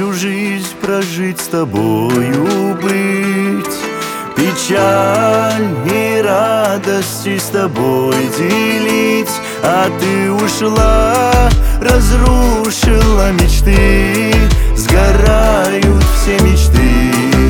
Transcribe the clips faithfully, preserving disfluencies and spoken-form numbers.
всю жизнь прожить с тобою быть, печаль и радости с тобой делить. А ты ушла, разрушила мечты, сгорают все мечты,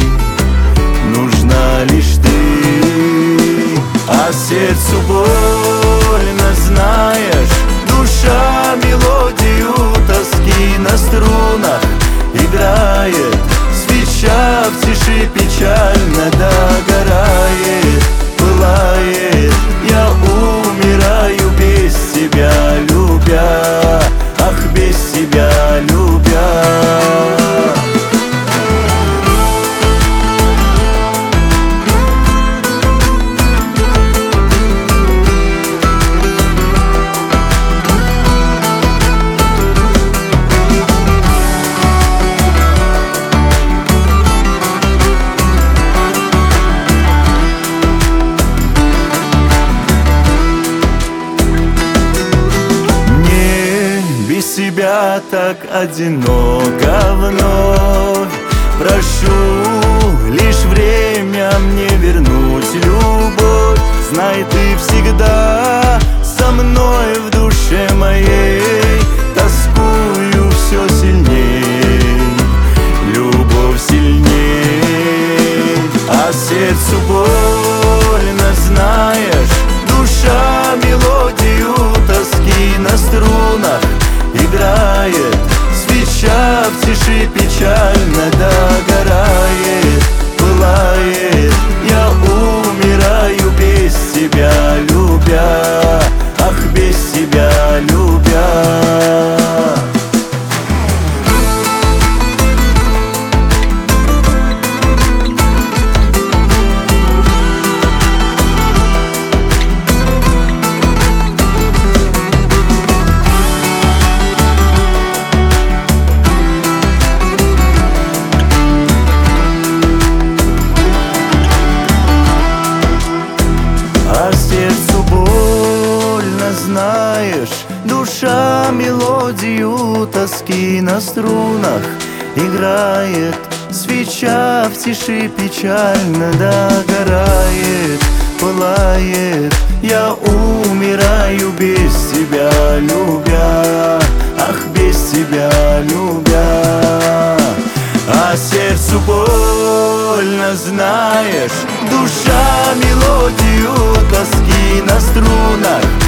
нужна лишь ты. А сердцу больно, знаешь, душа мелодию тоски на струнах играет. Свеча в тиши печально догорает, пылает. Я умираю без тебя, любя, ах, без тебя, любя. Тебя так одиноко вновь. Прошу лишь время мне вернуть любовь. Знай, ты всегда со мной в душе моей. Тоскую все сильней, любовь сильней. А сердцу больно, знаешь, душа мелодию тоски на струнах играет. Свеча в тиши печально догорает, пылает. Я умираю без тебя, любя, ах, без тебя, любя. Знаешь, душа мелодию тоски на струнах играет. Свеча в тиши печально догорает, пылает. Я умираю без тебя, любя, ах, без тебя, любя. А сердцу больно, знаешь, душа мелодию тоски на струнах